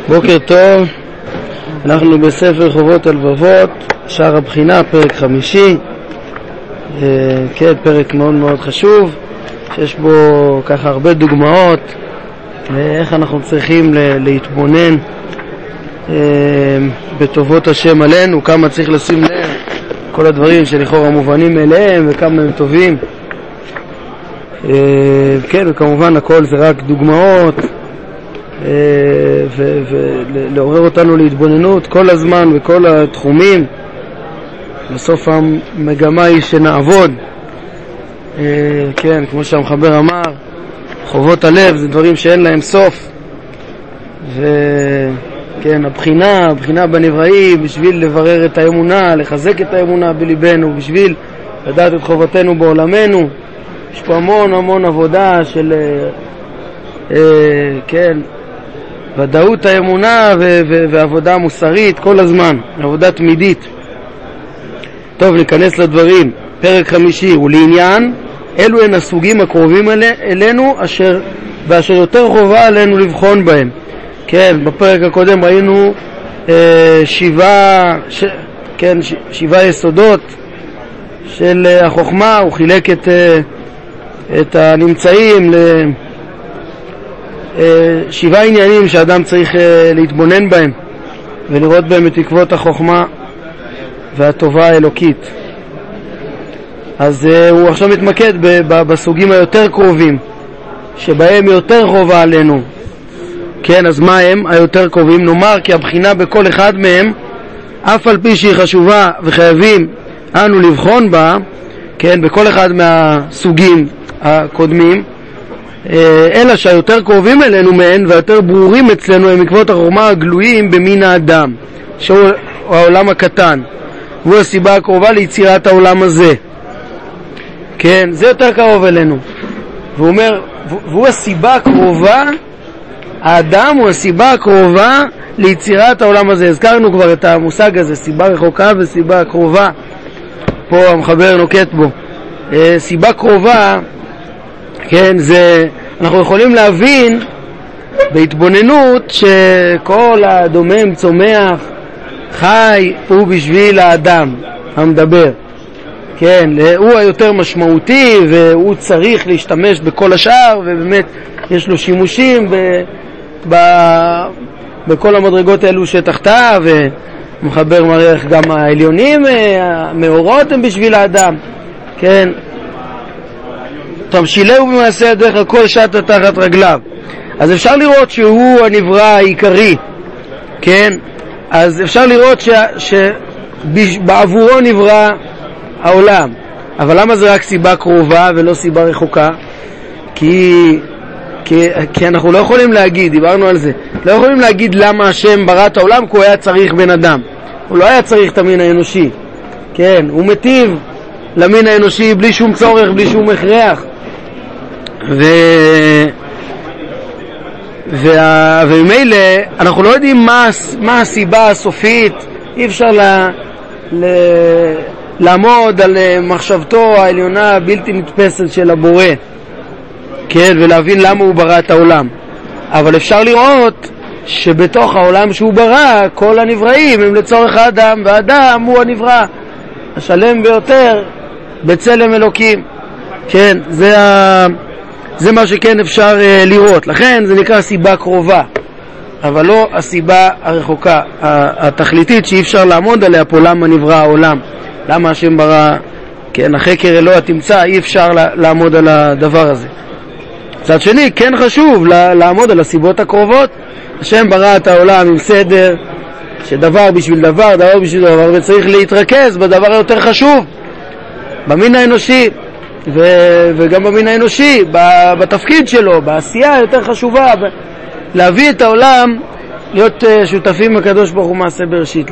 בוקר טוב, אנחנו בספר חובות הלבבות, שער הבחינה, פרק 5. כן, פרק מאוד מאוד חשוב, שיש בו ככה הרבה דוגמאות איך אנחנו צריכים להתבונן בטובות השם עלינו, כמה צריך לשים לב כל הדברים שלכאורה מובנים מאליהם וכמה הם טובים. כן, וכמובן הכל זה רק דוגמאות ולעורר אותנו להתבוננות כל הזמן וכל התחומים. בסוף המגמה היא שנעבוד, כן, כמו שהמחבר אמר, חובות הלב זה דברים שאין להם סוף. וכן, הבחינה בנבראים בשביל לברר את האמונה, לחזק את האמונה בליבנו, בשביל לדעת את חובתנו בעולמנו. יש פה המון עבודה של כן, ודאות האמונה ועבודה מוסרית כל הזמן, עבודה תמידית. טוב, ניכנס לדברים. פרק 5, ולעניין אלו הן הסוגים הקרובים אלינו ואשר יותר חובה עלינו לבחון בהם. כן, בפרק הקודם ראינו 7 יסודות של החוכמה. הוא חילק את הנמצאים 7 עניינים שאדם צריך להתבונן בהם ולראות בהם את עקבות החוכמה והטובה האלוקית. אז הוא עכשיו מתמקד בסוגים היותר קרובים שבהם יותר חובה עלינו. כן, אז מה הם היותר קרובים? נאמר כי הבחינה בכל אחד מהם, אף על פי שהיא חשובה וחייבים אנו לבחון בה, כן, בכל אחד מהסוגים הקודמים, אלא שהיותר קרובים אלינו מהן והיותר ברורים אצלנו הם עקבות החוכמה הגלויים במין האדם, שהוא העולם הקטן, והוא הסיבה הקרובה ליצירת העולם הזה. כן, זה יותר קרוב אלינו. והוא אומר, והוא הסיבה הקרובה, האדם הוא הסיבה הקרובה ליצירת העולם הזה. הזכרנו כבר את המושג הזה, סיבה רחוקה וסיבה קרובה. פה המחבר נוקט בו. סיבה קרובה, כן, זה, אנחנו יכולים להבין בהתבוננות שכל הדומם צומח חי הוא בשביל האדם המדבר. כן, הוא היותר משמעותי והוא צריך להשתמש בכל השאר, ובאמת יש לו שימושים בכל המדרגות האלו שתחתיו, ומחבר מראה גם העליונים, המאורות הם בשביל האדם. כן, תמשילהו במעשה ידיך כל שעת תחת רגליו. אז אפשר לראות שהוא הנברא העיקרי. כן, אז אפשר לראות שבעבורו נברא העולם. אבל למה זה רק סיבה קרובה ולא סיבה רחוקה? כי אנחנו לא יכולים להגיד, דיברנו על זה, לא יכולים להגיד למה השם ברא את העולם, כי הוא היה צריך בן אדם. הוא לא היה צריך את המין האנושי. כן, הוא מטיב למין האנושי בלי שום צורך, בלי שום הכרח. וממילא אנחנו לא יודעים מה הסיבה הסופית. אי אפשר לעמוד על מחשבתו העליונה הבלתי נתפסת של הבורא, כן, ולהבין למה הוא ברא את העולם. אבל אפשר לראות שבתוך העולם שהוא ברא כל הנבראים הם לצורך האדם, והאדם הוא הנברא השלם ביותר בצלם אלוקים. כן, זה מה שכן אפשר לראות. לכן זה נקרא סיבה קרובה, אבל לא הסיבה הרחוקה התכליתית שאי אפשר לעמוד עליה פה. למה נברא העולם, למה השם ברא, כן, החקר אלוה תמצא, אי אפשר לעמוד על הדבר הזה. מצד שני, כן חשוב לעמוד על הסיבות הקרובות. השם ברא את העולם עם סדר, שדבר בשביל דבר, דבר בשביל דבר, וצריך להתרכז בדבר היותר חשוב, במין האנושי, וגם במין האנושי, בתפקיד שלו, בעשייה היותר חשובה, להביא את העולם, להיות שותפים הקדוש ברוך הוא מעשה בראשית,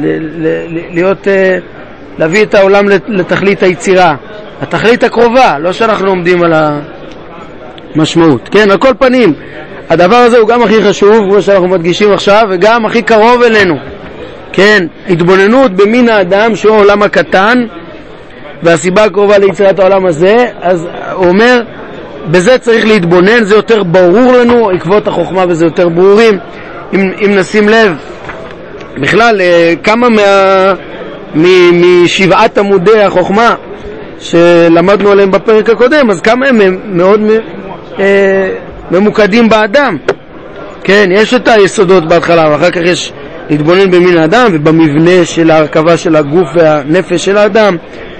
להביא את העולם לתכלית היצירה, התכלית הקרובה, לא שאנחנו עומדים על המשמעות. כן, על כל פנים, הדבר הזה הוא גם הכי חשוב, כמו שאנחנו מדגישים עכשיו, וגם הכי קרוב אלינו. כן, התבוננות במין האדם שהוא העולם הקטן, והסיבה הקרובה ליצירת העולם הזה. אז הוא אומר, בזה צריך להתבונן, זה יותר ברור לנו, עקבות החוכמה וזה יותר ברורים. אם נשים לב, בכלל, כמה משבעת עמודי החוכמה שלמדנו עליהם בפרק הקודם, אז כמה הם מאוד ממוקדים באדם. כן, יש את היסודות בהתחלה, ואחר כך יש להתבונן במין האדם ובמבנה של ההרכבה של הגוף והנפש של האדם,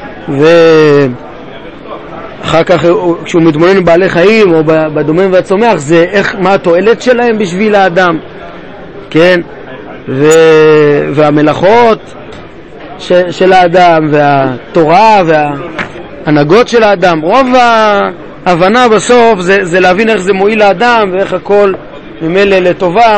ואחר כך כשהוא מתבונן בבעלי חיים או בדומם והצומח, זה מה התועלת שלהם בשביל האדם, כן, והמלאכות של האדם והתורה וההנהגות של האדם. רוב ההבנה בסוף זה להבין איך זה מועיל לאדם ואיך הכל ממילא לטובה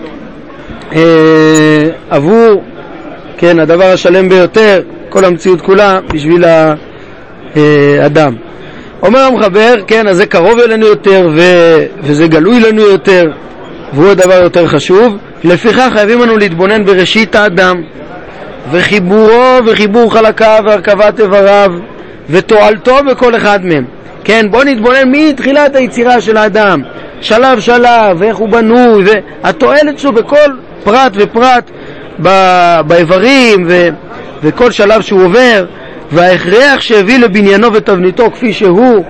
עבור, כן, הדבר השלם ביותר, כל המציאות כולה בשביל האדם. אומר המחבר, כן, אז זה קרוב אלינו יותר וזה גלוי לנו יותר, והוא הדבר יותר חשוב. לפיכך חייבים לנו להתבונן בראשית האדם וחיבורו וחיבור חלקיו והרכבת איבריו ותועלתו בכל אחד מהם. כן, בוא נתבונן מתחילת היצירה של האדם, שלב שלב, ואיך הוא בנוי, והתועלת שלו בכל פרט ופרט באיברים וכל שלב שהוא עובר, וההכרח שהביא לבניינו ותבניתו כפי שהוא,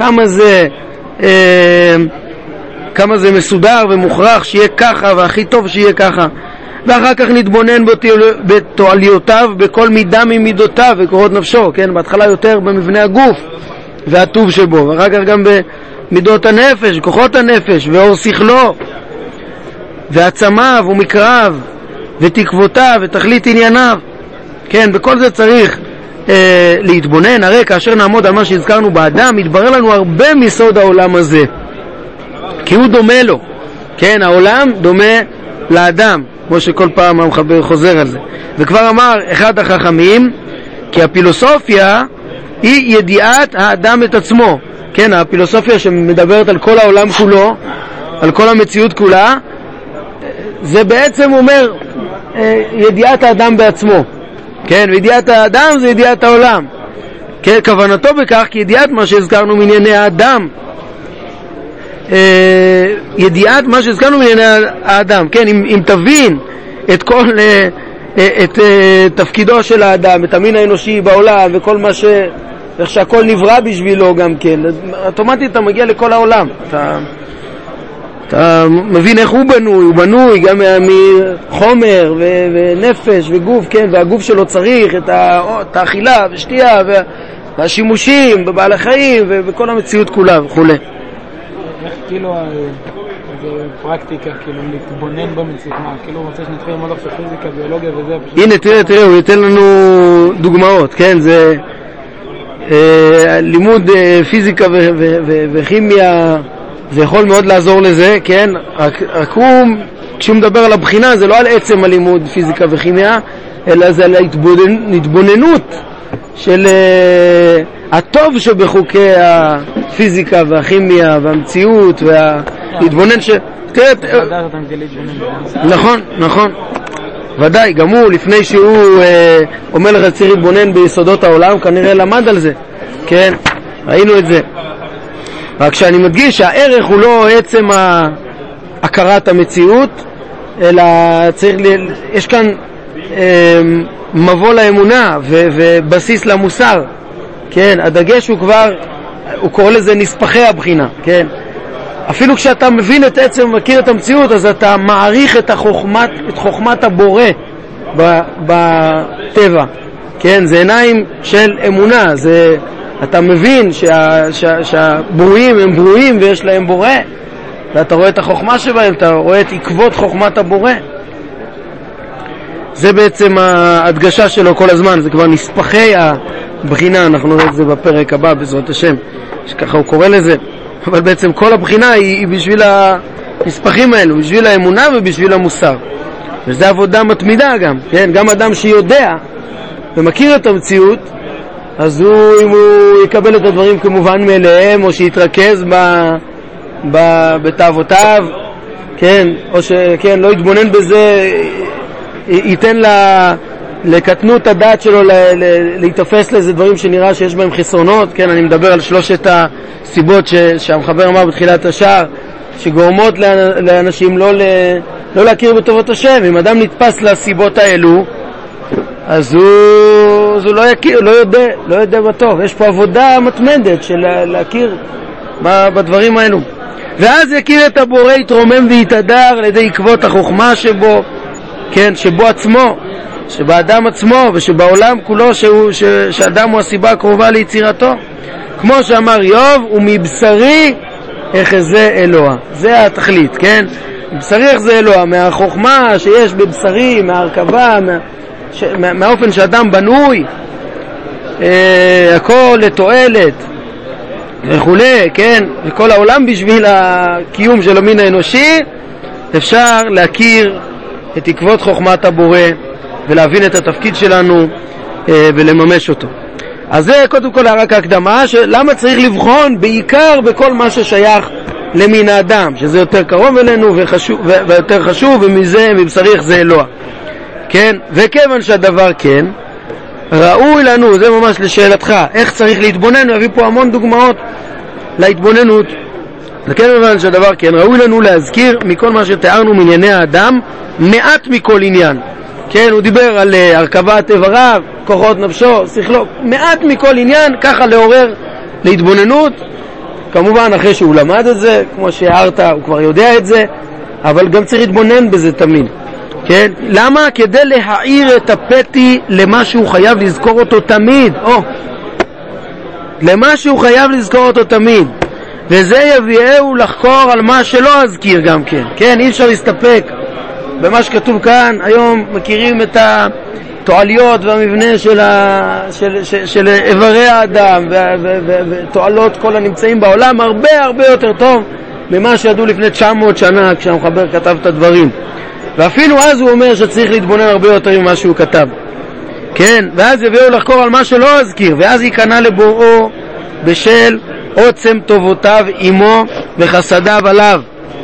כמה זה מסודר ומוכרח שיהיה ככה, והכי טוב שיהיה ככה. ואחר כך נתבונן בתועליותיו בכל מידה ממידותיו וקורות נפשו, כן, בהתחלה יותר במבנה הגוף והטוב שבו, ואחר כך גם במידות הנפש, כוחות הנפש ואור שכלו ועצמיו ומקרב ותקוותיו ותכלית ענייניו. כן, בכל זה צריך להתבונן. הרי כאשר נעמוד על מה שהזכרנו באדם, יתברר לנו הרבה מסוד העולם הזה, כי הוא דומה לו. כן, העולם דומה לאדם, כמו שכל פעם המחבר חוזר על זה. וכבר אמר אחד החכמים, כי הפילוסופיה היא ידיעת האדם את עצמו. כן, הפילוסופיה שמדברת על כל העולם כולו, על כל המציאות כולה, זה בעצם אומר ידיעת האדם בעצמו. כן, וידיעת האדם זה ידיעת העולם. כן, כוונתו בכך כי ידיעת מה שהזכרנו מענייני האדם, ידיעת מה שהזכרנו מענייני האדם. כן, אם תבין את כל את תפקידו של האדם, את המין האנושי בעולם וכל מה איך שהכל נברא בשבילו גם כן, אוטומטית אתה מגיע לכל העולם, אתה מבין איך הוא בנוי גם מחומר ונפש וגוף, כן, והגוף שלו צריך את האכילה ושתייה והשימושים בבעלי חיים וכל המציאות כולה וכו'. איך כאילו זה פרקטיקה, כאילו להתבונן במציאות, מה, כאילו רוצה שנתחיל ללמוד עכשיו פיזיקה, ביולוגיה וזה? הנה תראה, הוא ייתן לנו דוגמאות, כן, זה לימוד פיזיקה וכימיה, זה יכול מאוד לעזור לזה, כן, רק הוא, כשהוא מדבר על הבחינה, זה לא על עצם הלימוד פיזיקה וכימיה, אלא זה על ההתבוננות של הטוב שבחוקי הפיזיקה והכימיה והמציאות וההתבונן נכון, נכון, ודאי, גם הוא לפני שהוא אומר לך צריך להתבונן ביסודות העולם, כנראה למד על זה, כן, ראינו את זה. רק שאני מדגיש שהערך הוא לא עצם הכרת המציאות, אלא יש כאן מבוא לאמונה ובסיס למוסר. כן, הדגש הוא כבר, הוא קורא לזה נספחי הבחינה, כן. אפילו כשאתה מבין את עצם, מכיר את המציאות, אז אתה מעריך את חוכמת הבורא בטבע. כן, זה עיניים של אמונה, אתה מבין שהברואים הם ברואים ויש להם בורא, ואתה רואה את החוכמה שבהם, אתה רואה את עקבות חוכמת הבורא. זה בעצם ההדגשה שלו כל הזמן, זה כבר נספחי הבחינה, אנחנו נראה את זה בפרק הבא בעזרת השם, שככה הוא קורא לזה, אבל בעצם כל הבחינה היא בשביל הנספחים האלו, בשביל האמונה ובשביל המוסר, וזה עבודה מתמידה גם, כן? גם אדם שיודע ומכיר את המציאות, אז אם הוא יקבל את הדברים כמובן מאליהם, או שיתרכז בתאוותיו, כן, או שכן, לא יתבונן בזה, ייתן לקטנות הדעת שלו להתאפס לאיזה דברים שנראה שיש בהם חסרונות. כן, אני מדבר על שלושת הסיבות שהמחבר אמר בתחילת השער, שגורמות לאנשים לא לא להכיר בטובות השם. אם אדם נתפס לסיבות האלו, אז הוא לא יכיר, לא יודע בטוב. יש פה עבודה מתמדת של להכיר בדברים האלו. ואז יכיר את הבורא, יתרומם ויתהדר על ידי עקבות החוכמה שבו, כן, שבו עצמו, שבאדם עצמו ושבעולם כולו, שאדם הוא הסיבה הקרובה ליצירתו. כמו שאמר איוב, ומבשרי אחזה אלוה. זה התכלית, כן? מבשרי אחזה אלוה, מהחוכמה שיש בבשרי, מההרכבה, מהאופן שאדם בנוי, הכל לתועלת וכולי, כן? וכל העולם בשביל הקיום של המין האנושי. אפשר להכיר את עקבות חוכמת הבורא ולהבין את התפקיד שלנו ולממש אותו. אז זה קודם כל רק הקדמה, למה צריך לבחון בעיקר בכל מה ששייך למין האדם, שזה יותר קרוב אלינו ויותר חשוב, ומזה מבשרי אחזה אלוה, כן? וכיוון שהדבר כן, ראוי לנו, זה ממש לשאלתך, איך צריך להתבונן, הוא יביא פה המון דוגמאות להתבוננות. וכיוון שהדבר כן, ראוי לנו להזכיר מכל מה שתיארנו מענייני האדם, מעט מכל עניין. כן, הוא דיבר על הרכבת איבריו, כוחות נפשו, שכלו, מעט מכל עניין, ככה לעורר להתבוננות. כמובן אחרי שהוא למד את זה, כמו שהערת, הוא כבר יודע את זה, אבל גם צריך להתבונן בזה תמיד. כן? למה? כדי להעיר את הפתי למה שהוא חייב לזכור אותו תמיד. למה שהוא חייב לזכור אותו תמיד. וזה יביאהו לחקור על מה שלא אזכיר גם כן. כן, אי אפשר להסתפק במה שכתוב כאן. היום מכירים את התועליות והמבנה של איברי האדם ותועלות כל הנמצאים בעולם הרבה יותר טוב ממה שידעו לפני 900 שנה כשהמחבר כתב את הדברים. ואפילו אז הוא אומר שצריך להתבונן הרבה יותר ממה שהוא כתב. כן, ואז יביאו לחקור על מה שלא אזכיר, ואז ייכנע לבוראו בשל עוצם טובותיו עמו וחסדיו עליו.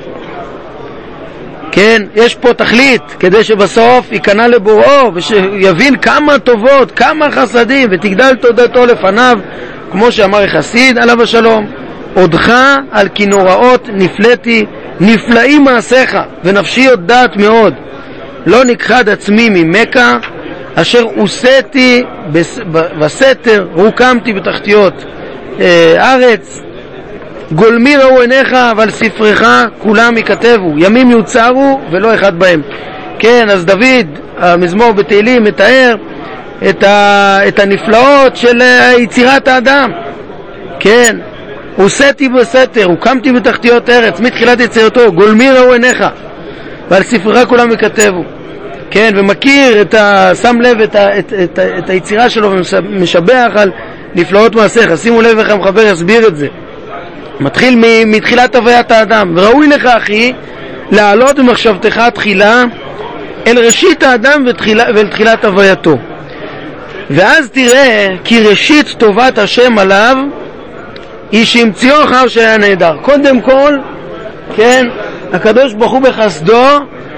כן, יש פה תכלית, כדי שבסוף ייכנע לבוראו ושיבין כמה טובות, כמה חסדים, ותגדל תודתו לפניו, כמו שאמר החסיד עליו השלום, עודך על כנוראות נפלאתי, נפלאים מעשיך, ונפשי יודעת מאוד. לא נכחד עצמי ממכה, אשר עושיתי בסתר, רוקמתי בתחתיות ארץ. גולמי ראו עיניך, אבל ספרך כולם יכתבו, ימים יוצרו ולא אחד בהם. כן, אז דוד, המזמור בתהילים, מתאר את הנפלאות של יצירת האדם. כן, עושיתי בסתר, הוקמתי בתחתיות ארץ, מתחילת יצירתו, גולמי ראו עיניך, ועל ספרך כולם יכתבו. כן, ומכיר, שם לב את היצירה שלו ומשבח על נפלאות מעשיך. שימו לב איך המחבר יסביר את זה. מתחיל מתחילת הוויית האדם. וראוי לך אחי לעלות במחשבתך תחילה אל ראשית האדם ואל תחילת הווייתו, ואז תראה כי ראשית טובת השם עליו היא שהמציאו אחר שהיה נהדר. קודם כל, כן, הקדוש ברוך הוא בחסדו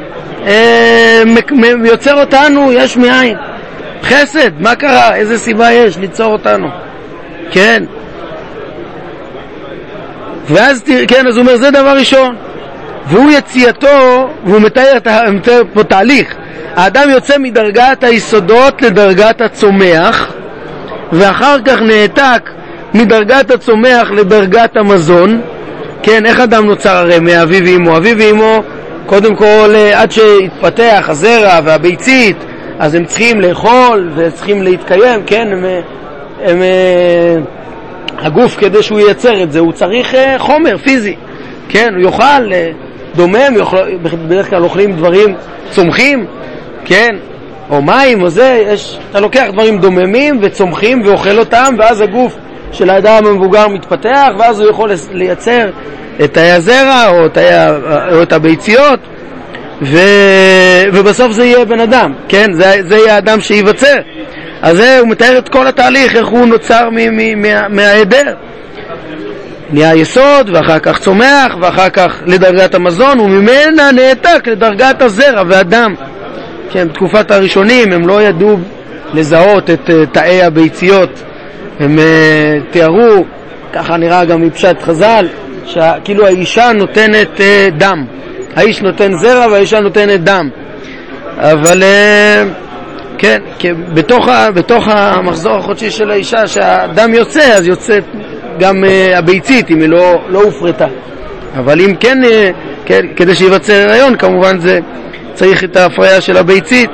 יוצר אותנו יש מאין. חסד, מה קרה? איזה סיבה יש ליצור אותנו? כן. ואז כן, אז הוא אומר, זה דבר ראשון. והוא יציאתו, והוא מתאר פה תהליך. האדם יוצא מדרגת היסודות לדרגת הצומח, ואחר כך נעתק מדרגת הצומח לדרגת המזון. כן, איך אדם נוצר הרי מאביו ואמו? אביו ואמו, קודם כל, עד שהתפתח הזרע והביצית, אז הם צריכים לאכול וצריכים להתקיים, כן, הגוף כדי שהוא ייצר את זה, הוא צריך חומר פיזי, כן, הוא יאכל דומם, בדרך כלל אוכלים דברים צומחים, כן, או מים או זה, אתה לוקח דברים דוממים וצומחים ואוכל אותם, ואז הגוף של האדם המבוגר מתפתח, ואז הוא יכול לייצר את תאי הזרע או את הביציות, ובסוף זה יהיה בן אדם, כן, זה יהיה האדם שיווצר. אז הוא מתאר את כל התהליך, איך הוא נוצר מההיעדר. נהיה יסוד, ואחר כך צומח, ואחר כך לדרגת המזון, וממנה נעתק לדרגת הזרע והדם. כן, בתקופת הראשונים הם לא ידעו לזהות את תאי הביציות. הם תיארו, ככה נראה גם מפשט חז"ל, שכאילו האישה נותנת דם. האיש נותן זרע והאישה נותנת דם. אבל כן, בתוך המחזור החודשי של האישה שהדם יוצא, אז יוצא גם הביצית אם היא לא הופרטה. אבל אם כן, כדי שיבצע הריון, כמובן זה צריך את ההפריה של הביצית,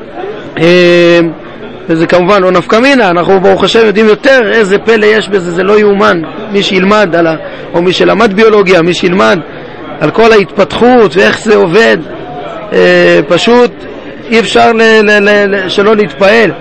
וזה כמובן לא נפקא מינה. אנחנו ברוך השם יודעים יותר איזה פלא יש בזה, זה לא יאומן. מי שילמד או מי שלמד ביולוגיה, מי שילמד על כל ההתפתחות ואיך זה עובד, פשוט אי אפשר שלא להתפעל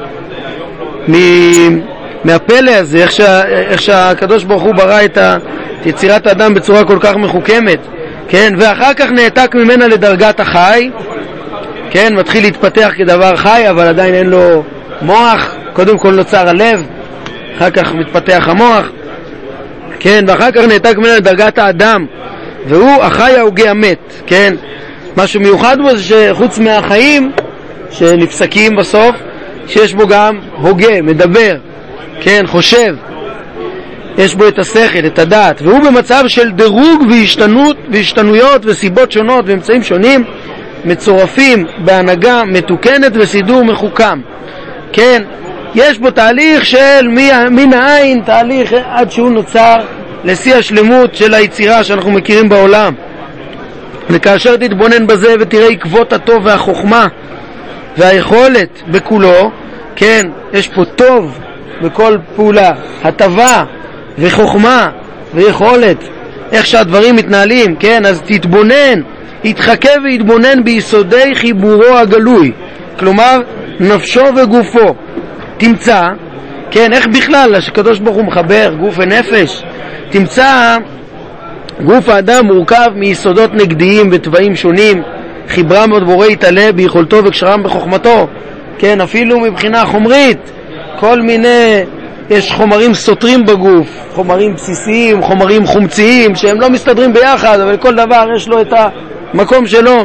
מהפלא הזה, איך שהקדוש ברוך הוא ברא את יצירת האדם בצורה כל כך מחוכמת, כן? ואחר כך נעתק ממנה לדרגת החי, כן? מתחיל להתפתח כדבר חי, אבל עדיין אין לו מוח. קודם כל נוצר הלב, אחר כך מתפתח המוח, כן? ואחר כך נעתק ממנה לדרגת האדם, והוא החי ההוגה המת, כן? משהו מיוחד בו זה שחוץ מהחיים שנפסקים בסוף, שיש בו גם הוגה, מדבר, כן, חושב, יש בו את השכל, את הדעת, והוא במצב של דירוג והשתנויות וסיבות שונות ואמצעים שונים מצורפים בהנהגה מתוקנת וסידור מחוכם, כן, יש בו תהליך של מן העין, תהליך עד שהוא נוצר לשיא השלמות של היצירה שאנחנו מכירים בעולם. וכאשר תתבונן בזה ותראה עקבות הטוב והחוכמה והיכולת בכולו, כן, יש פה טוב בכל פעולה, הטבה וחוכמה ויכולת, איך שהדברים מתנהלים, כן, אז תתבונן, יתחכה ויתבונן ביסודי חיבורו הגלוי, כלומר נפשו וגופו, תמצא, כן, איך בכלל שקדוש ברוך הוא מחבר גוף ונפש, תמצא גוף האדם מורכב מיסודות נגדיים וטבעים שונים, חיברם בדבורי יתעלה ביכולתו וקשרם בחוכמתו, כן, אפילו מבחינה חומרית, כל מיני, יש חומרים סותרים בגוף, חומרים בסיסיים, חומרים חומציים, שהם לא מסתדרים ביחד, אבל כל דבר יש לו את המקום שלו.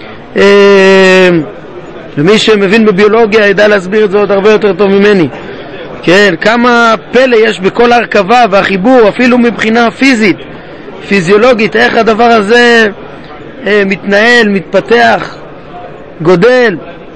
ומי שמבין בביולוגיה ידע להסביר את זה עוד הרבה יותר טוב ממני. כן, כמה פלא יש בכל הרכבה והחיבור, אפילו מבחינה פיזית, פיזיולוגית, איך הדבר הזה מתנהל, מתפתח, גודל.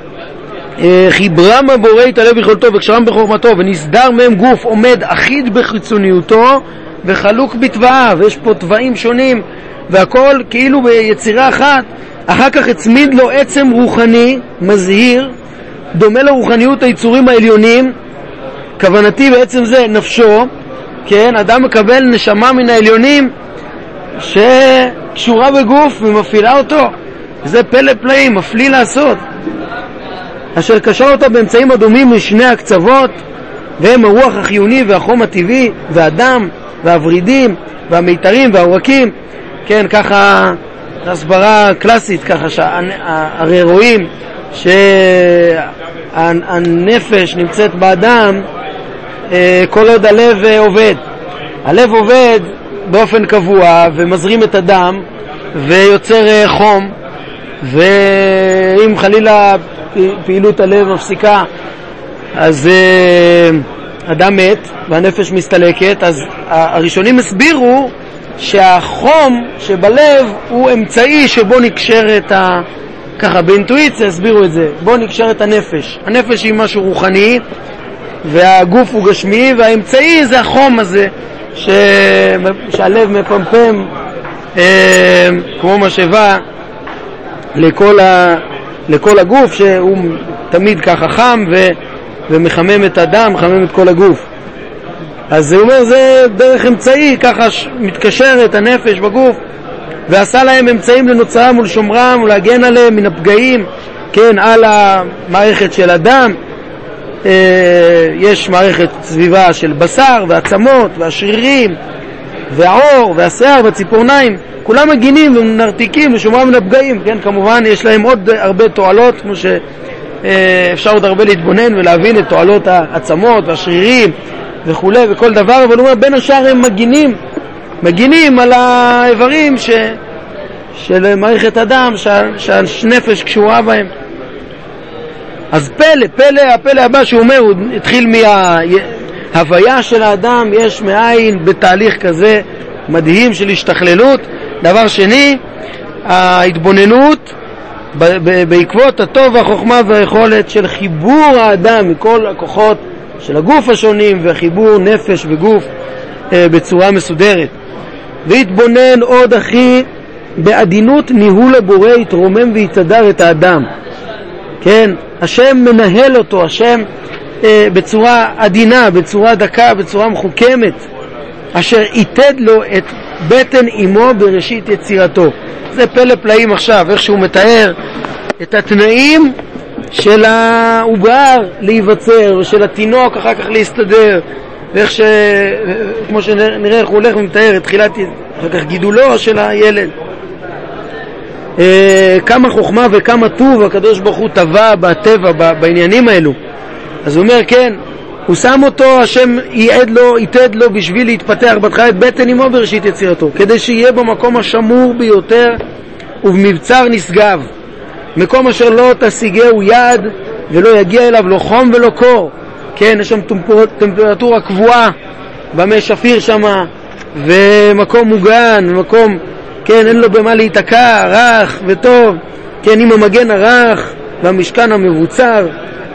חיברם הבורא יתעלה ביכולתו וקשרם בחוכמתו, ונסדר מהם גוף עומד אחיד בחיצוניותו וחלוק בטבעיו, ויש פה טבעים שונים והכל כאילו ביצירה אחת. אחר כך הצמיד לו עצם רוחני מזהיר דומה לרוחניות היצורים העליונים, כוונתי בעצם זה נפשו, כן, אדם מקבל נשמה מן העליונים שקשורה בגוף ומפעילה אותו, זה פלא פלאים, מפליא לעשות, אשר קשר אותה באמצעים הדומים משני הקצוות, והם הרוח החיוני והחום הטבעי והדם והוורידים והמיתרים והעורקים, כן, ככה הסברה קלאסית, ככה שהרי רואים שהנפש נמצאת באדם כל עוד הלב עובד. הלב עובד באופן קבוע ומזרים את הדם ויוצר חום, ואם חלילה פעילות הלב מפסיקה אז אדם מת והנפש מסתלקת. אז הראשונים הסבירו שהחום שבלב הוא אמצעי שבו נקשרת ככה באינטואיציה הסבירו את זה, בו נקשרת הנפש. הנפש היא משהו רוחני והגוף הוא גשמי, והאמצעי זה החום הזה שהלב מפמפם כמו משאבה לכל הגוף, שהוא תמיד ככה חם ומחמם את הדם, מחמם את כל הגוף. אז זה אומר, זה דרך אמצעי, ככה מתקשרת הנפש בגוף, ועשה להם אמצעים לנוצרם ולשומרם ולהגן עליהם מן הפגעים, כן, על המערכת של הדם. יש מערכת סביבה של בשר ועצמות והשרירים והעור והשיער והציפורניים, כולם מגינים ונרתיקים ושומרם מן הפגעים, כן, כמובן יש להם עוד הרבה תועלות, כמו שאפשר עוד הרבה להתבונן ולהבין את תועלות העצמות והשרירים וכו' וכל דבר, אבל הוא אומר בין השאר הם מגינים על האיברים של מערכת הדם שהנפש קשורה בהם. אז הפלא הבא שהוא אומר, הוא התחיל מההוויה של האדם יש מאין בתהליך כזה מדהים של השתכללות. דבר שני, ההתבוננות בעקבות הטוב והחוכמה והיכולת של חיבור האדם מכל הכוחות של הגוף השונים וחיבור נפש וגוף בצורה מסודרת. והתבונן עוד אחי בעדינות ניהול הבורא יתרומם ויתדר את האדם. כן, השם מנהל אותו, השם בצורה עדינה, בצורה דקה, בצורה מחוכמת, אשר ייתד לו את בטן אמו בראשית יצירתו. זה פלא פלאים עכשיו, איך שהוא מתאר את התנאים של העובר להיווצר ושל התינוק אחר כך להסתדר, ואיך כמו שנראה איך הוא הולך ומתאר את תחילת אחר כך גידולו של הילד. כמה חוכמה וכמה טוב הקדוש ברוך הוא טבע בטבע בעניינים האלו. אז הוא אומר כן, הוא שם אותו, השם ייתד לו בשביל להתפתח בהתחלה את בטן אמו בראשית יצירתו, כדי שיהיה במקום השמור ביותר ובמבצר נשגב, מקום אשר לא תשיגהו יד ולא יגיע אליו לא חום ולא קור. כן, יש שם טמפרטורה קבועה במי שפיר שמה, ומקום מוגן, ומקום, כן, אין לו במה להתעקע, רך וטוב, כן, עם המגן הרך והמשכן המבוצר,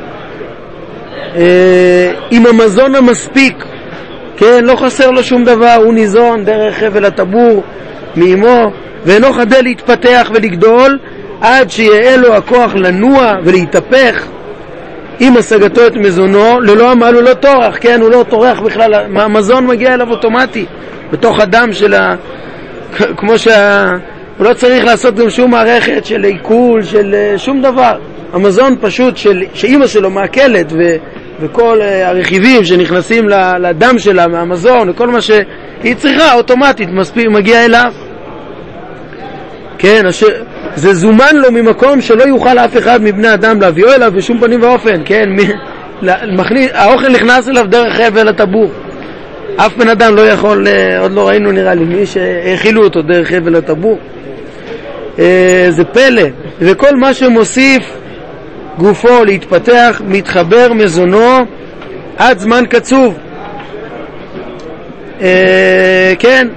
עם המזון המספיק, כן, לא חסר לו שום דבר, הוא ניזון דרך חבל הטבור מאמו, ואינו חדל להתפתח ולגדול עד שיהיה לו הכוח לנוע ולהתהפך עם השגתו את מזונו, ללא עמל ולא טורח. כן, הוא לא טורח בכלל, המזון מגיע אליו אוטומטי בתוך הדם של כמו הוא לא צריך לעשות גם שום מערכת של עיכול, של שום דבר. המזון פשוט שאימא שלו מעכלת, וכל הרכיבים שנכנסים לדם שלה מהמזון וכל מה שהיא צריכה אוטומטית מגיע אליו. כן, זה זומן לו ממקום שלא יוכל אף אחד מבני אדם להביאו אליו בשום פנים ואופן. כן, האוכל נכנס אליו דרך חבל הטבור. אף בן אדם לא יכול, עוד לא ראינו נראה לי מי שהאכילו אותו דרך חבל הטבור. זה פלא. וכל מה שמוסיף גופו להתפתח מתחבר מזונו עד זמן קצוב. כן,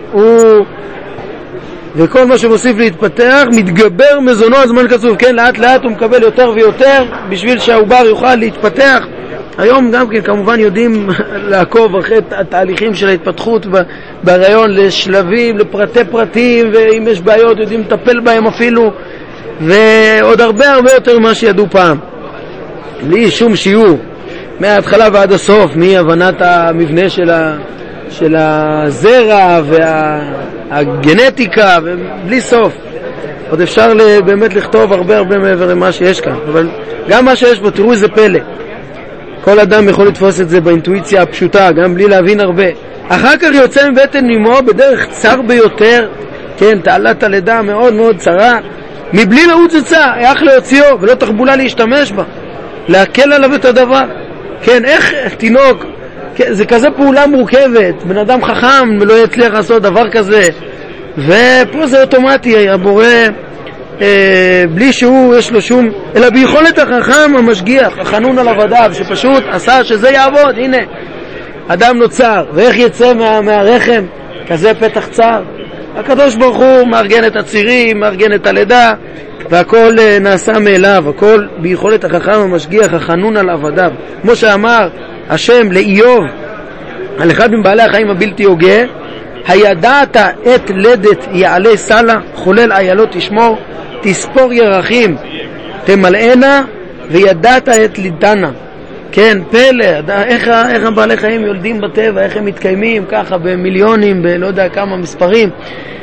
וכל מה שמוסיף להתפתח מתגבר מזונו עד זמן קצוב. כן, לאט לאט הוא מקבל יותר ויותר בשביל שהעובר יוכל להתפתח. היום גם כן כמובן יודעים לעקוב אחרי התהליכים של ההתפתחות בהיריון לשלבים, לפרטי פרטים, ואם יש בעיות יודעים לטפל בהם אפילו, ועוד הרבה יותר ממה שידעו פעם. בלי שום שיעור מההתחלה ועד הסוף, מהבנת המבנה של הזרע והגנטיקה, ובלי סוף. עוד אפשר באמת לכתוב הרבה מעבר למה שיש כאן, אבל גם מה שיש בו, תראו איזה פלא. כל אדם יכול לתפוס את זה באינטואיציה הפשוטה, גם בלי להבין הרבה. אחר כך יוצא מבטן אמו בדרך צר ביותר, כן, תעלת הלידה מאוד מאוד צרה, מבלי לעוץ עצה, איך להוציאו ולא תחבולה להשתמש בה, להקל עליו את הדבר. כן, איך תינוק, כן, זה כזה פעולה מורכבת, בן אדם חכם לא יצליח לעשות דבר כזה, ופה זה אוטומטי, הבורא בלי שהוא יש לו שום, אלא ביכולת החכם המשגיח, החנון על עבדיו, שפשוט עשה שזה יעבוד. הנה, אדם נוצר, ואיך יצא מהרחם כזה פתח צר? הקדוש ברוך הוא מארגן את הצירים, מארגן את הלידה, והכל נעשה מאליו, הכל ביכולת החכם המשגיח, החנון על עבדיו. כמו שאמר השם לאיוב על אחד מבעלי החיים הבלתי הוגה, הידעת את לדת יעלה סלה, חולל איילות תשמור, תספור ירחים תמלאנה, וידעת את לידנה. כן, פלא, איך הבעלי חיים יולדים בטבע, איך הם מתקיימים ככה במיליונים, בלא יודע כמה מספרים,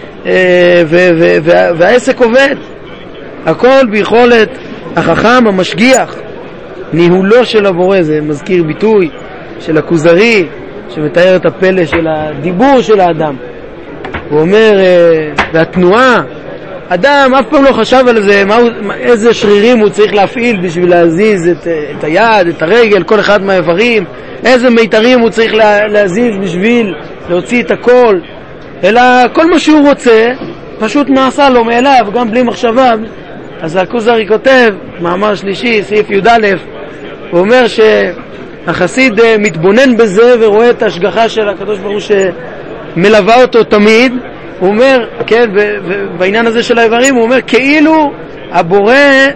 והעסק עובד. הכל ביכולת החכם המשגיח, ניהולו של הבורא. זה מזכיר ביטוי של הכוזרי שמתאר את הפלא של הדיבור של האדם. הוא אומר, והתנועה, אדם אף פעם לא חשב על זה, איזה שרירים הוא צריך להפעיל בשביל להזיז את היד, את הרגל, כל אחד מהאיברים, איזה מיתרים הוא צריך להזיז בשביל להוציא את הכל, אלא כל מה שהוא רוצה פשוט נעשה לו מאליו, גם בלי מחשבה. אז הכוזרי כותב, מאמר שלישי, סעיף י"א, הוא אומר שהחסיד מתבונן בזה ורואה את ההשגחה של הקדוש ברוך הוא שמלווה אותו תמיד, הוא אומר, כן, בעניין הזה של האיברים, הוא אומר, כאילו הבורא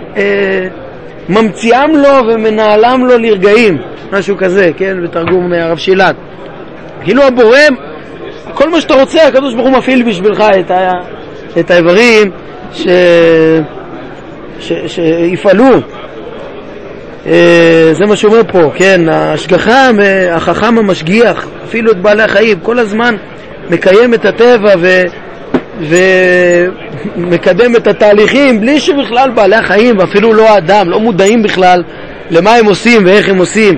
ממציאם לו ומנהלם לו לרגעים, משהו כזה, כן, בתרגום הרב שילת. כאילו הבורא, כל מה שאתה רוצה, הקדוש ברוך הוא מפעיל בשבילך את האיברים שיפעלו. זה מה שאומר פה, כן, ההשגחה, החכם המשגיח, אפילו את בעלי החיים, כל הזמן מקיים את הטבע ומקדם את התהליכים, בלי שבכלל בעלי החיים, ואפילו לא האדם, לא מודעים בכלל למה הם עושים ואיך הם עושים.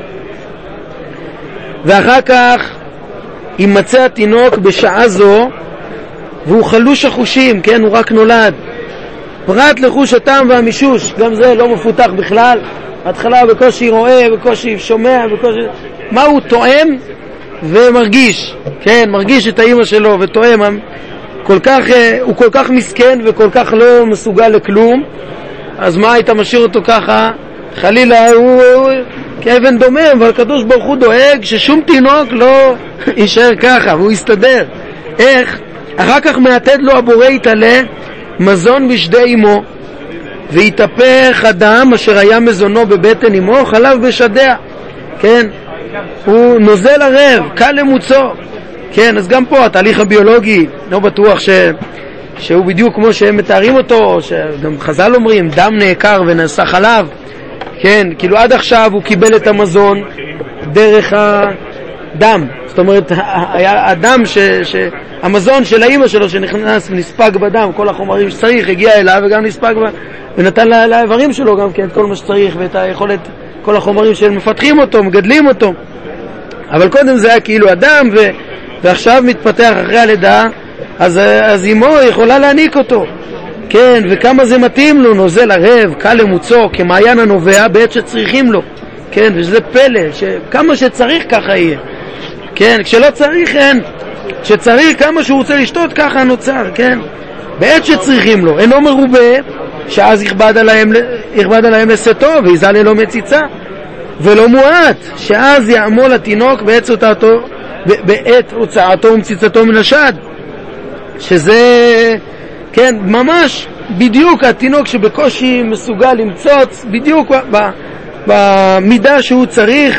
ואחר כך יימצא התינוק בשעה זו, והוא חלוש החושים, כן, הוא רק נולד. פרט לחוש הטעם והמישוש, גם זה לא מפותח בכלל. התחלה בקושי רואה, בקושי שומע, בקושי... מה הוא תואם ומרגיש, כן, מרגיש את האמא שלו ותואם. הוא כל כך מסכן וכל כך לא מסוגל לכלום, אז מה היית משאיר אותו ככה? חלילה הוא כאבן דומם, אבל הקדוש ברוך הוא דואג ששום תינוק לא יישאר ככה, והוא יסתדר. איך? אחר כך מעתד לו הבורא יתעלה מזון בשדי אמו, ויתהפך אדם אשר היה מזונו בבטן אמו חלב בשדיה, כן, הוא נוזל ערב, קל למוצו, כן. אז גם פה התהליך הביולוגי לא בטוח שהוא בדיוק כמו שהם מתארים אותו, שגם חז"ל אומרים דם נעקר ונעשה חלב, כן, כאילו עד עכשיו הוא קיבל את המזון דרך הדם, זאת אומרת היה הדם המזון של האמא שלו שנכנס ונספג בדם, כל החומרים שצריך הגיע אליו וגם נספג ונתן לאיברים שלו גם כן כל מה שצריך ואת היכולת, כל החומרים שמפתחים אותו, מגדלים אותו. אבל קודם זה היה כאילו אדם ועכשיו מתפתח אחרי הלידה, אז אמו יכולה להעניק אותו, כן, וכמה זה מתאים לו, נוזל ערב, קל למוצו, כמעיין הנובע בעת שצריכים לו, כן, וזה פלא, שכמה שצריך ככה יהיה, כן, כשלא צריך אין, כשצריך כמה שהוא רוצה לשתות ככה נוצר, כן, בעת שצריכים לו, אינו מרובה, שאז יכבד עליהם לשאתו ויזל ללא מציצה, ולא מועט, שאז יעמול התינוק בעת הוצאתו ומציצתו מן השד, שזה, כן, ממש בדיוק התינוק שבקושי מסוגל למצוץ בדיוק במידה שהוא צריך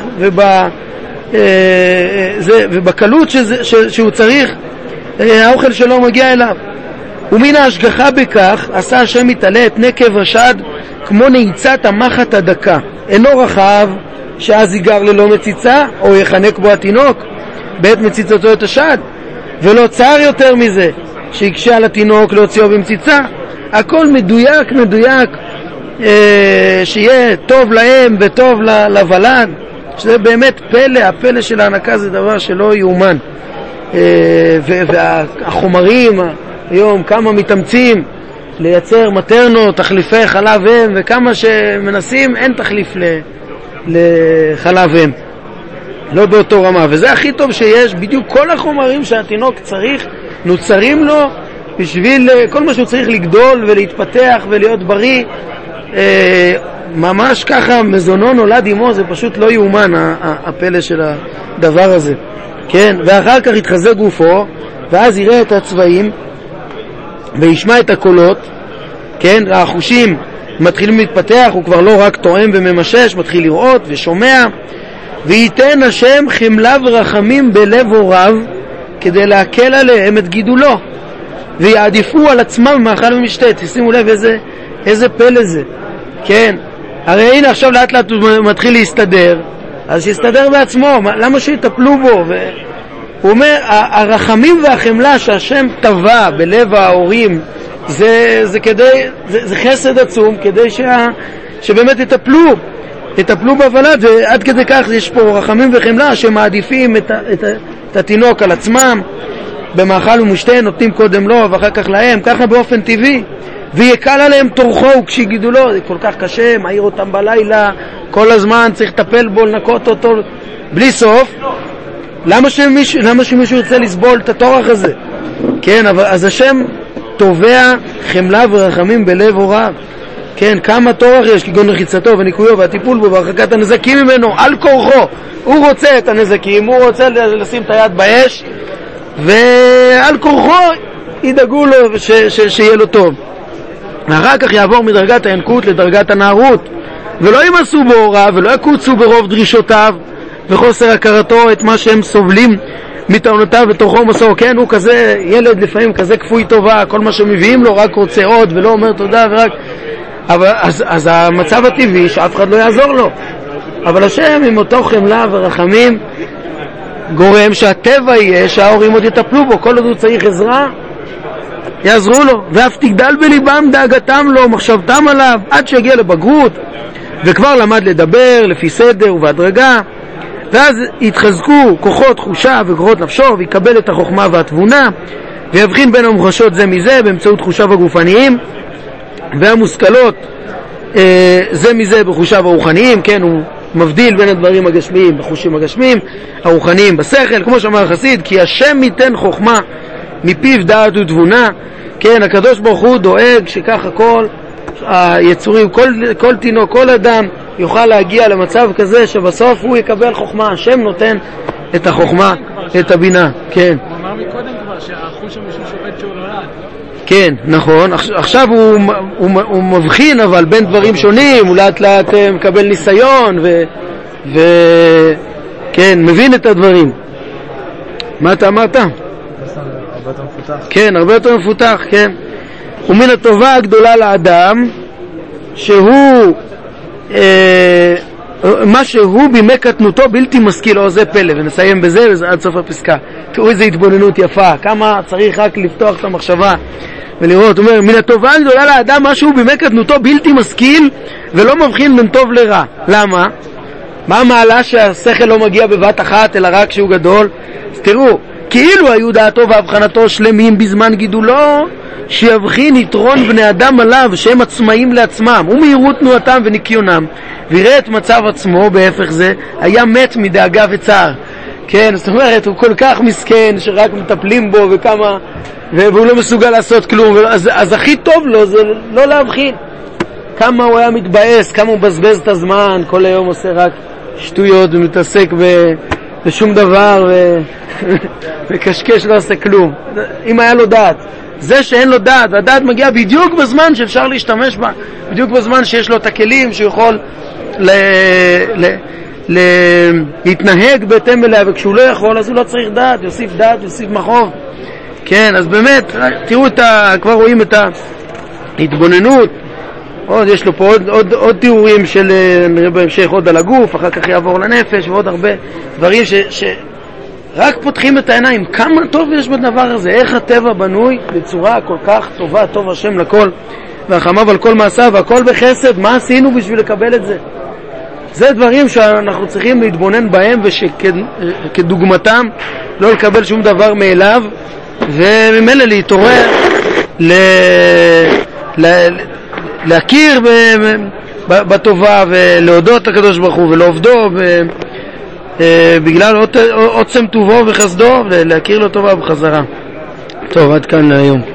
ובקלות שהוא צריך, האוכל שלו מגיע אליו. ומן ההשגחה בכך עשה השם יתעלה את נקב השד כמו נעיצת המחט הדקה, אינו רחב שאז ייגר ללא מציצה או יחנק בו התינוק בעת מציצתו את השד, ולא צער יותר מזה שיקשה על התינוק להוציאו במציצה. הכל מדויק, שיהיה טוב להם וטוב לוולד, שזה באמת פלא, הפלא של ההנקה זה דבר שלא יאומן. והחומרים היום כמה מתאמצים לייצר מטרנות, תחליפי חלב אם, וכמה שמנסים אין תחליף לחלב אם, לא באותו רמה, וזה הכי טוב שיש. בדיוק כל החומרים שהתינוק צריך נוצרים לו בשביל כל מה שהוא צריך לגדול ולהתפתח ולהיות בריא, ממש ככה מזונו נולד עמו, זה פשוט לא יאומן הפלא של הדבר הזה, כן. ואחר כך יתחזק גופו, ואז יראה את הצבעים וישמע את הקולות, כן, החושים מתחילים להתפתח, הוא כבר לא רק טועם וממשש, מתחיל לראות ושומע. וייתן השם חמלה ורחמים בלב הוריו כדי להקל עליהם את גידולו, ויעדיפו על עצמם מאכל ומשתה. תשימו לב איזה פלא זה, כן. הרי הנה עכשיו לאט לאט הוא מתחיל להסתדר, אז שיסתדר בעצמו, למה שיטפלו בו? הוא אומר הרחמים והחמלה שהשם טבע בלב ההורים זה כדי, זה חסד עצום כדי שבאמת יטפלו בוולד, ועד כדי כך יש פה רחמים וחמלה שמעדיפים את התינוק על עצמם במאכל ומשתה, נותנים קודם לו ואחר כך להם, ככה באופן טבעי, ויקל עליהם תורכו כשיגידולו. זה כל כך קשה, מעיר אותם בלילה כל הזמן, צריך לטפל בו, לנקות אותו בלי סוף. למה שמישהו ירצה לסבול את התורך הזה? כן, אבל אז השם תובע חמלה ורחמים בלב הוריו, כן, כמה תורך יש, כגון רחיצתו וניקויו והטיפול בו והרחקת הנזקים ממנו על כורחו. הוא רוצה את הנזקים, הוא רוצה לשים את היד באש ועל כורחו ידאגו לו שיהיה לו טוב. ואחר כך יעבור מדרגת הינקות לדרגת הנערות, ולא ימסו בו רע ולא יקוצו ברוב דרישותיו וחוסר הכרתו את מה שהם סובלים מטעונותיו בתוכו מסור. כן, הוא כזה ילד לפעמים כזה כפוי טובה, כל מה שמביאים לו רק רוצה עוד ולא אומר תודה ורק, אבל אז המצב הטבעי שאף אחד לא יעזור לו, אבל השם עם אותו חמלה ורחמים גורם שהטבע יהיה שההורים עוד יטפלו בו, כל עוד הוא צריך עזרה יעזרו לו, ואף תגדל בליבם דאגתם לו, מחשבתם עליו, עד שיגיע לבגרות וכבר למד לדבר לפי סדר ובהדרגה, ואז יתחזקו כוחות חושה וכוחות נפשו, ויקבל את החוכמה והתבונה, ויבחין בין המוחשות זה מזה באמצעות חושיו הגופניים והמושכלות זה מזה בחושיו הרוחניים. כן, הוא מבדיל בין הדברים הגשמיים בחושים הגשמיים, הרוחניים בשכל, כמו שאמר החסיד, כי השם ייתן חוכמה מפיו דעת ותבונה. כן, הקדוש ברוך הוא דואג שככה כל היצורים, כל תינוק, כל אדם יוכל להגיע למצב כזה שבסוף הוא יקבל חוכמה. השם נותן את החוכמה, את הבינה. כן. הוא אמר מקודם כבר שהחוש המשהו שופט שהוא נולד. כן, נכון. עכשיו הוא מבחין אבל בין דברים שונים, הוא לאט לאט מקבל ניסיון כן, מבין את הדברים. מה אתה אמרת? הרבה יותר מפותח. כן, הרבה יותר מפותח, כן. ומן הטובה הגדולה לאדם שהוא מה שהוא בימי קטנותו בלתי משכיל, או זה פלא, ונסיים בזה עד סוף הפסקה. תראו איזו התבוננות יפה, כמה צריך רק לפתוח את המחשבה ולראות. הוא אומר, מן הטובה הגדולה לאדם מה שהוא בימי קטנותו בלתי משכיל ולא מבחין בין טוב לרע. למה? מה המעלה שהשכל לא מגיע בבת אחת אלא רק כשהוא גדול? אז תראו, כאילו היו דעתו והבחנתו שלמים בזמן גידולו, שיבחין יתרון בני אדם עליו שהם עצמאים לעצמם ומהירות תנועתם וניקיונם, ויראה את מצב עצמו בהפך זה היה מת מדאגה וצער. כן, זאת אומרת, הוא כל כך מסכן שרק מטפלים בו וכמה, והוא לא מסוגל לעשות כלום, אז הכי טוב לו זה לא להבחין כמה הוא היה מתבאס, כמה הוא בזבז את הזמן, כל היום עושה רק שטויות ומתעסק בשום דבר וקשקש לא עושה כלום. אם היה לו דעת, זה שאין לו דעת, והדעת מגיעה בדיוק בזמן שאפשר להשתמש בה, בדיוק בזמן שיש לו את הכלים שיכול להתנהג בהתאם אליה, וכשהוא לא יכול אז הוא לא צריך דעת, יוסיף דעת, יוסיף מחוב. כן, אז באמת תראו כבר רואים את ההתבוננות. עוד יש לו פה עוד תיאורים של נראה בהמשך עוד על הגוף, אחר כך יעבור לנפש ועוד הרבה דברים רק פותחים את העיניים כמה טוב יש בדבר הזה, איך הטבע בנוי בצורה כל כך טובה, טוב השם לכל והחמיו על כל מעשיו והכל בחסד. מה עשינו בשביל לקבל את זה? זה דברים שאנחנו צריכים להתבונן בהם, ושכדוגמתם לא לקבל שום דבר מאליו, וממילא להתעורר להכיר בטובה ולהודות לקדוש ברוך הוא ולעובדו בגלל עוצם טובו וחסדו, ולהכיר לו טובה בחזרה. טוב, עד כאן להיום.